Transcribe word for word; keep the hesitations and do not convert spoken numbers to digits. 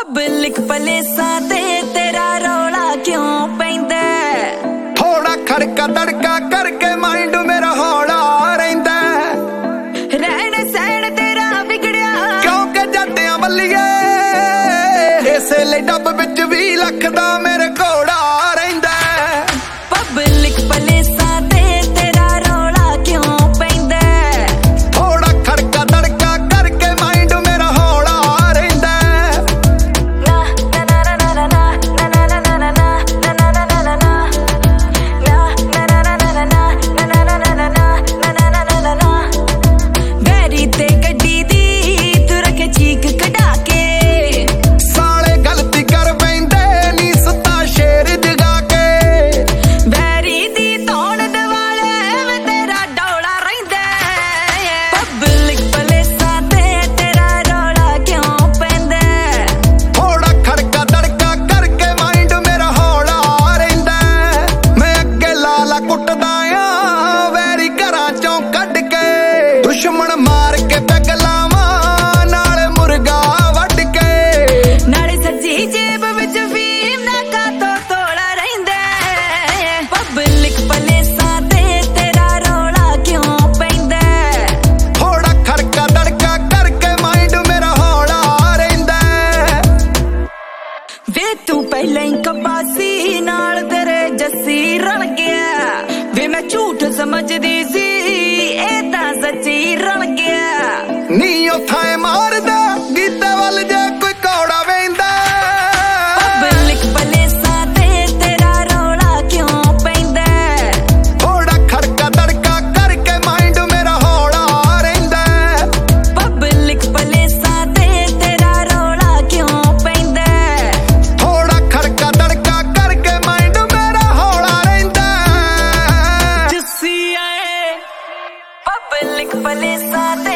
Public Palesa ते तेरा रौला क्यों पैंदा? थोड़ा खड़का दड़का करके माइंड मेरा हौला रहिंदा। रहन सहन तेरा बिगड़िया क्योंकि जट्टियां बल्लिए इसे ले डब विच भी लख दा मेरे घोड़ा रहिंदा। पब्लिक पलेसा ते तेरा रौला क्यों पैंदा? थोड़ा खड़का दड़का करके माइंड मेरा हौला रहिंदा। ना ना ना ना ना ना ना ना ना ना ना ना ना ना ना ना ना बैरी ते गड्डी दी तू रखे चीक कढा के साले गलती कर पैंदे नी सुता शेर जगा के। बैरी दी तौण दवाले वे तेरा डौला रहिंदा। पब्लिक पलेसा ते तेरा रौला क्यों पैंदा? थोड़ा खड़का दड़का करके माइंड मेरा हौला रहिंदा। मैं अगे लाला कुटदा आ वैरी घरां चों कढ के। दुश्मन मार के पैग लावां नाल मुर्गा वढ के। नाले सज्जी जेब विच फीम ना का तो तोड़ा रहिंदा। पब्लिक पलेसा ते तेरा रौला क्यों पैंदा? थोड़ा खड़का दड़का करके माइंड मेरा हौला रहिंदा। वे तू पहले ही कबासी नाल तेरे जस्सी रल गया। वे मैं झूठ समझदी सी ए तां सच्ची रल गया। नी उथाए मारदा गीते वल जे कोई कौड़ा वेंदा। पब्लिक पलेसा ते तेरा रौला क्यों पैंदा? थोड़ा खड़का दड़का करके माइंड मेरा हौला रहिंदा। पब्लिक पलेसा ते तेरा रौला क्यों पैंदा? थोड़ा खड़का दड़का करके माइंड मेरा हौला रहिंदा। जस्सी आए पब्लिक पलेसा ते